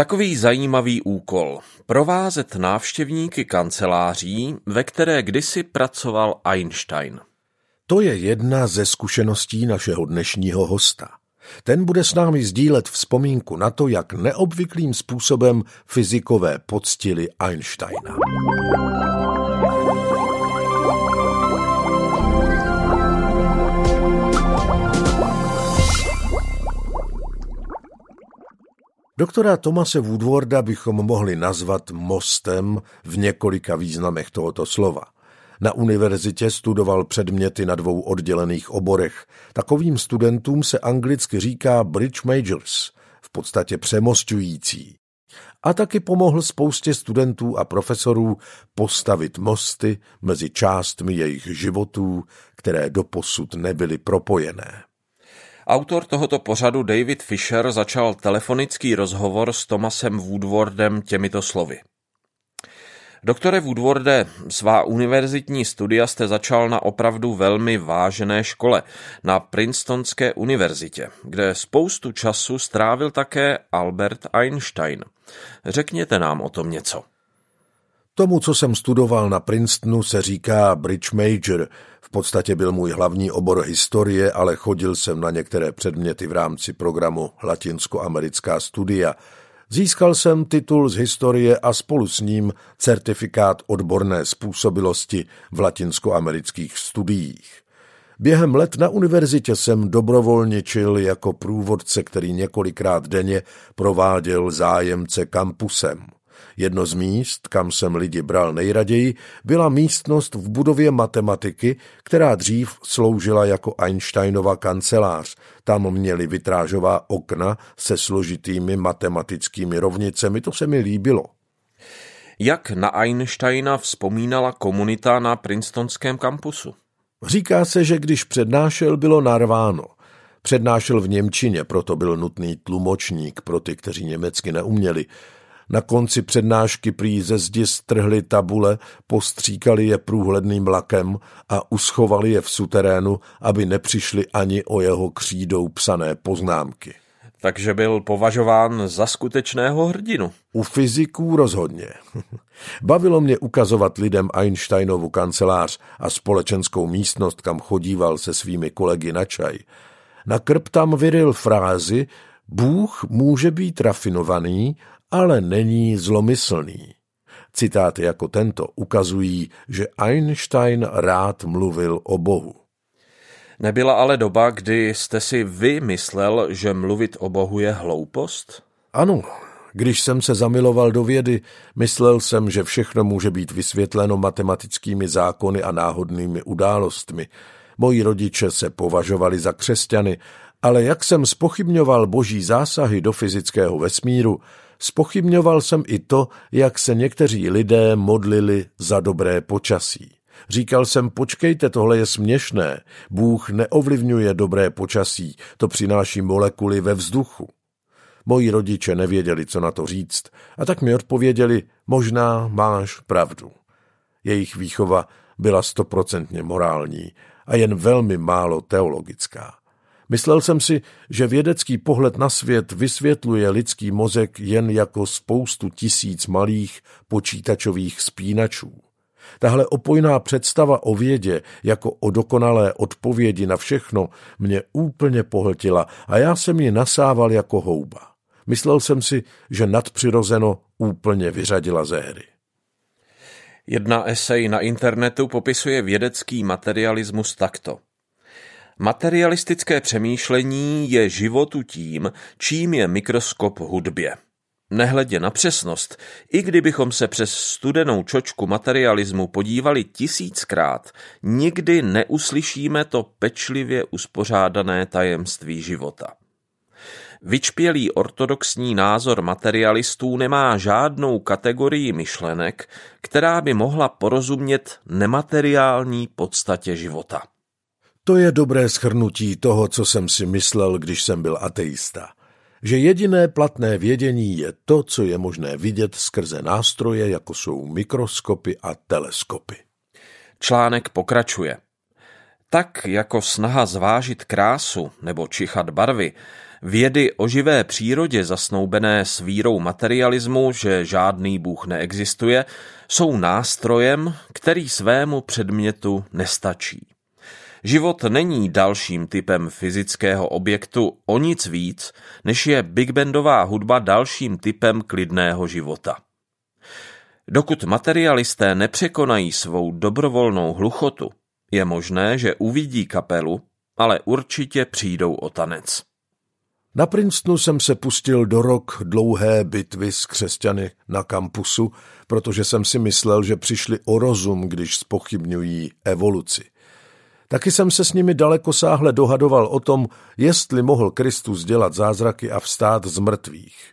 Takový zajímavý úkol. Provázet návštěvníky kanceláří, ve které kdysi pracoval Einstein. To je jedna ze zkušeností našeho dnešního hosta. Ten bude s námi sdílet vzpomínku na to, jak neobvyklým způsobem fyzikové poctili Einsteina. Doktora Thomase Woodwarda bychom mohli nazvat mostem v několika významech tohoto slova. Na univerzitě studoval předměty na 2 oddělených oborech. Takovým studentům se anglicky říká bridge majors, v podstatě přemosťující. A taky pomohl spoustě studentů a profesorů postavit mosty mezi částmi jejich životů, které doposud nebyly propojené. Autor tohoto pořadu David Fisher začal telefonický rozhovor s Thomasem Woodwardem těmito slovy. Doktore Woodwarde, svá univerzitní studia jste začal na opravdu velmi vážené škole, na Princetonské univerzitě, kde spoustu času strávil také Albert Einstein. Řekněte nám o tom něco. Tomu, co jsem studoval na Princetonu, se říká bridge major. V podstatě byl můj hlavní obor historie, ale chodil jsem na některé předměty v rámci programu Latinskoamerická studia. Získal jsem titul z historie a spolu s ním certifikát odborné způsobilosti v latinskoamerických studiích. Během let na univerzitě jsem dobrovolničil jako průvodce, který několikrát denně prováděl zájemce kampusem. Jedno z míst, kam jsem lidi bral nejraději, byla místnost v budově matematiky, která dřív sloužila jako Einsteinova kancelář. Tam měli vitrážová okna se složitými matematickými rovnicemi, to se mi líbilo. Jak na Einsteina vzpomínala komunita na princetonském kampusu? Říká se, že když přednášel, bylo narváno. Přednášel v němčině, proto byl nutný tlumočník pro ty, kteří německy neuměli. Na konci přednášky prý ze zdi strhli tabule, postříkali je průhledným lakem a uschovali je v suterénu, aby nepřišli ani o jeho křídou psané poznámky. Takže byl považován za skutečného hrdinu. U fyziků rozhodně. Bavilo mě ukazovat lidem Einsteinovu kancelář a společenskou místnost, kam chodíval se svými kolegy na čaj. Na krb tam vyril frázi: Bůh může být rafinovaný, ale není zlomyslný. Citáty jako tento ukazují, že Einstein rád mluvil o Bohu. Nebyla ale doba, kdy jste si vy myslel, že mluvit o Bohu je hloupost? Ano, když jsem se zamiloval do vědy, myslel jsem, že všechno může být vysvětleno matematickými zákony a náhodnými událostmi. Moji rodiče se považovali za křesťany, ale jak jsem zpochybňoval boží zásahy do fyzického vesmíru, zpochybňoval jsem i to, jak se někteří lidé modlili za dobré počasí. Říkal jsem, počkejte, tohle je směšné. Bůh neovlivňuje dobré počasí, to přináší molekuly ve vzduchu. Moji rodiče nevěděli, co na to říct, a tak mi odpověděli, možná máš pravdu. Jejich výchova byla 100% morální a jen velmi málo teologická. Myslel jsem si, že vědecký pohled na svět vysvětluje lidský mozek jen jako spoustu tisíc malých počítačových spínačů. Tahle opojná představa o vědě jako o dokonalé odpovědi na všechno mě úplně pohltila a já jsem ji nasával jako houba. Myslel jsem si, že nadpřirozeno úplně vyřadila ze hry. Jedna esej na internetu popisuje vědecký materialismus takto. Materialistické přemýšlení je životu tím, čím je mikroskop hudbě. Nehledě na přesnost, i kdybychom se přes studenou čočku materialismu podívali 1000krát, nikdy neuslyšíme to pečlivě uspořádané tajemství života. Vyčpělý ortodoxní názor materialistů nemá žádnou kategorii myšlenek, která by mohla porozumět nemateriální podstatě života. To je dobré shrnutí toho, co jsem si myslel, když jsem byl ateista. Že jediné platné vědění je to, co je možné vidět skrze nástroje, jako jsou mikroskopy a teleskopy. Článek pokračuje. Tak jako snaha zvážit krásu nebo čichat barvy Vědy o živé přírodě zasnoubené s vírou materialismu, že žádný Bůh neexistuje, jsou nástrojem, který svému předmětu nestačí. Život není dalším typem fyzického objektu o nic víc, než je big bandová hudba dalším typem klidného života. Dokud materialisté nepřekonají svou dobrovolnou hluchotu, je možné, že uvidí kapelu, ale určitě přijdou o tanec. Na Princetonu jsem se pustil do rok dlouhé bitvy s křesťany na kampusu, protože jsem si myslel, že přišli o rozum, když zpochybňují evoluci. Taky jsem se s nimi dalekosáhle dohadoval o tom, jestli mohl Kristus dělat zázraky a vstát z mrtvých.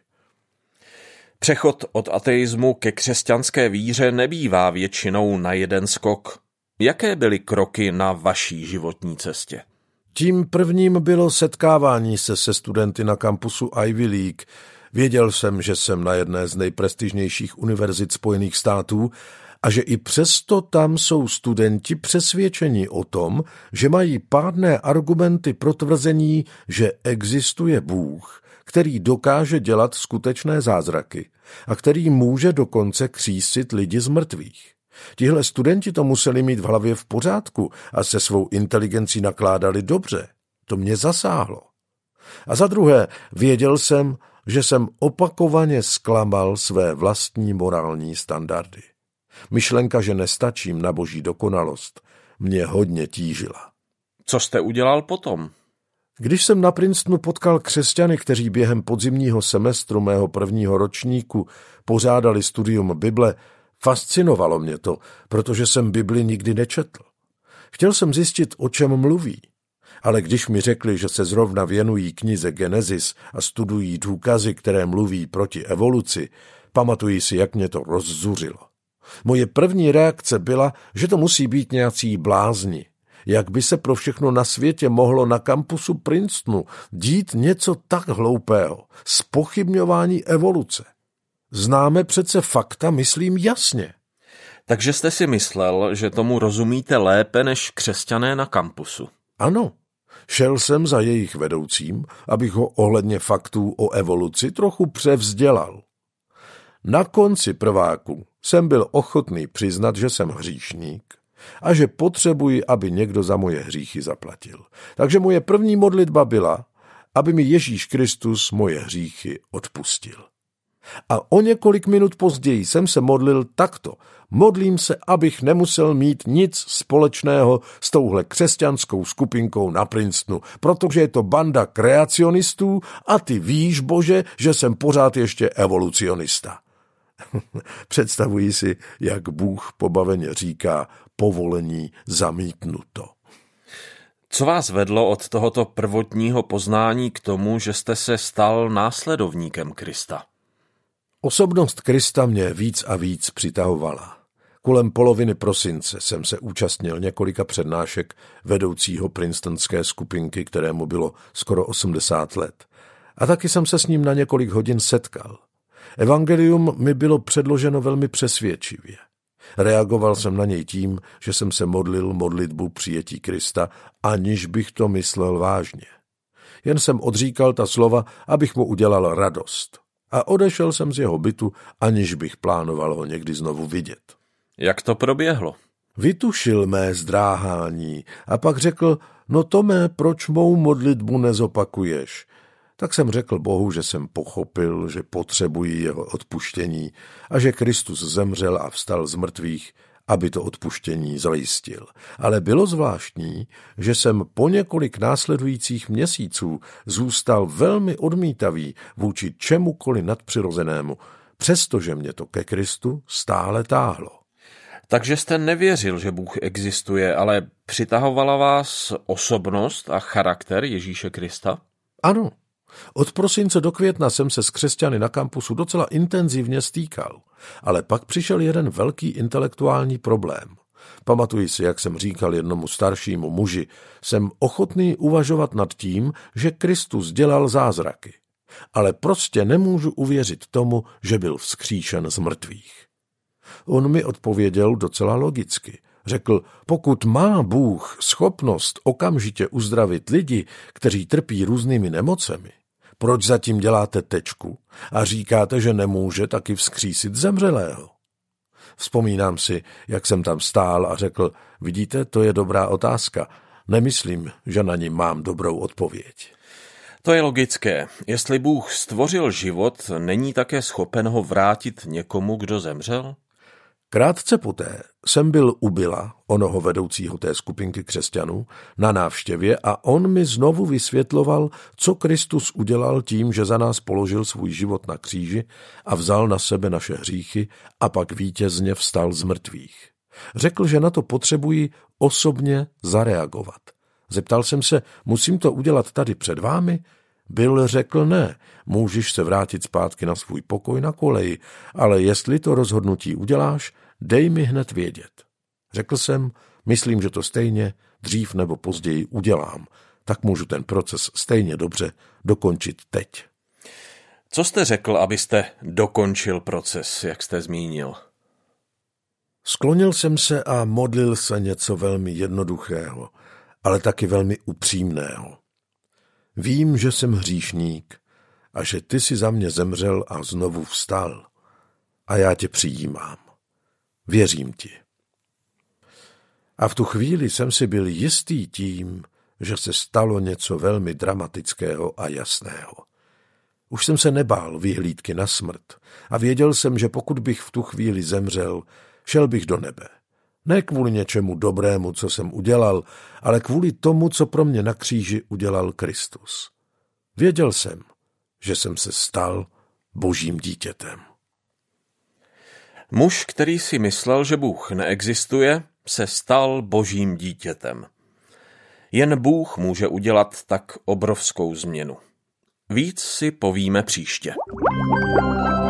Přechod od ateismu ke křesťanské víře nebývá většinou na jeden skok. Jaké byly kroky na vaší životní cestě? Tím prvním bylo setkávání se studenty na kampusu Ivy League. Věděl jsem, že jsem na jedné z nejprestižnějších univerzit Spojených států a že i přesto tam jsou studenti přesvědčení o tom, že mají pádné argumenty pro tvrzení, že existuje Bůh, který dokáže dělat skutečné zázraky a který může dokonce křísit lidi z mrtvých. Tihle studenti to museli mít v hlavě v pořádku a se svou inteligencí nakládali dobře. To mě zasáhlo. A za druhé, věděl jsem, že jsem opakovaně zklamal své vlastní morální standardy. Myšlenka, že nestačím na boží dokonalost, mě hodně tížila. Co jste udělal potom? Když jsem na Princetonu potkal křesťany, kteří během podzimního semestru mého prvního ročníku pořádali studium Bible, fascinovalo mě to, protože jsem Bibli nikdy nečetl. Chtěl jsem zjistit, o čem mluví, ale když mi řekli, že se zrovna věnují knize Genesis a studují důkazy, které mluví proti evoluci, pamatuji si, jak mě to rozzuřilo. Moje první reakce byla, že to musí být nějací blázni. Jak by se pro všechno na světě mohlo na kampusu Princetonu dít něco tak hloupého, zpochybňování evoluce? Známe přece fakta, myslím jasně. Takže jste si myslel, že tomu rozumíte lépe než křesťané na kampusu? Ano, šel jsem za jejich vedoucím, abych ho ohledně faktů o evoluci trochu převzdělal. Na konci prváku jsem byl ochotný přiznat, že jsem hříšník a že potřebuji, aby někdo za moje hříchy zaplatil. Takže moje první modlitba byla, aby mi Ježíš Kristus moje hříchy odpustil. A o několik minut později jsem se modlil takto. Modlím se, abych nemusel mít nic společného s touhle křesťanskou skupinkou na Princetonu, protože je to banda kreacionistů a ty víš, Bože, že jsem pořád ještě evolucionista. Představuji si, jak Bůh pobaveně říká povolení zamítnuto. Co vás vedlo od tohoto prvotního poznání k tomu, že jste se stal následovníkem Krista? Osobnost Krista mě víc a víc přitahovala. Kolem poloviny prosince jsem se účastnil několika přednášek vedoucího princetonské skupinky, kterému bylo skoro 80 let. A taky jsem se s ním na několik hodin setkal. Evangelium mi bylo předloženo velmi přesvědčivě. Reagoval jsem na něj tím, že jsem se modlil modlitbu přijetí Krista, aniž bych to myslel vážně. Jen jsem odříkal ta slova, abych mu udělal radost. A odešel jsem z jeho bytu, aniž bych plánoval ho někdy znovu vidět. Jak to proběhlo? Vytušil mé zdráhání a pak řekl, no Tome, proč mou modlitbu nezopakuješ? Tak jsem řekl Bohu, že jsem pochopil, že potřebuji jeho odpuštění a že Kristus zemřel a vstal z mrtvých, aby to odpuštění zajistil. Ale bylo zvláštní, že jsem po několik následujících měsíců zůstal velmi odmítavý vůči čemukoliv nadpřirozenému, přestože mě to ke Kristu stále táhlo. Takže jste nevěřil, že Bůh existuje, ale přitahovala vás osobnost a charakter Ježíše Krista? Ano. Od prosince do května jsem se s křesťany na kampusu docela intenzivně stýkal, ale pak přišel jeden velký intelektuální problém. Pamatuji si, jak jsem říkal jednomu staršímu muži, jsem ochotný uvažovat nad tím, že Kristus dělal zázraky, ale prostě nemůžu uvěřit tomu, že byl vzkříšen z mrtvých. On mi odpověděl docela logicky. Řekl, pokud má Bůh schopnost okamžitě uzdravit lidi, kteří trpí různými nemocemi, proč zatím děláte tečku a říkáte, že nemůže taky vzkřísit zemřelého? Vzpomínám si, jak jsem tam stál a řekl, vidíte, to je dobrá otázka. Nemyslím, že na ní mám dobrou odpověď. To je logické. Jestli Bůh stvořil život, není také schopen ho vrátit někomu, kdo zemřel? Krátce poté jsem byl u Billa, onoho vedoucího té skupinky křesťanů, na návštěvě a on mi znovu vysvětloval, co Kristus udělal tím, že za nás položil svůj život na kříži a vzal na sebe naše hříchy a pak vítězně vstal z mrtvých. Řekl, že na to potřebuji osobně zareagovat. Zeptal jsem se, musím to udělat tady před vámi? Bill řekl ne, můžeš se vrátit zpátky na svůj pokoj na koleji, ale jestli to rozhodnutí uděláš, dej mi hned vědět. Řekl jsem, myslím, že to stejně dřív nebo později udělám, tak můžu ten proces stejně dobře dokončit teď. Co jste řekl, abyste dokončil proces, jak jste zmínil? Sklonil jsem se a modlil se něco velmi jednoduchého, ale taky velmi upřímného. Vím, že jsem hříšník a že ty si za mě zemřel a znovu vstal. A já tě přijímám. Věřím ti. A v tu chvíli jsem si byl jistý tím, že se stalo něco velmi dramatického a jasného. Už jsem se nebál vyhlídky na smrt a věděl jsem, že pokud bych v tu chvíli zemřel, šel bych do nebe. Ne kvůli něčemu dobrému, co jsem udělal, ale kvůli tomu, co pro mě na kříži udělal Kristus. Věděl jsem, že jsem se stal Božím dítětem. Muž, který si myslel, že Bůh neexistuje, se stal Božím dítětem. Jen Bůh může udělat tak obrovskou změnu. Víc si povíme příště.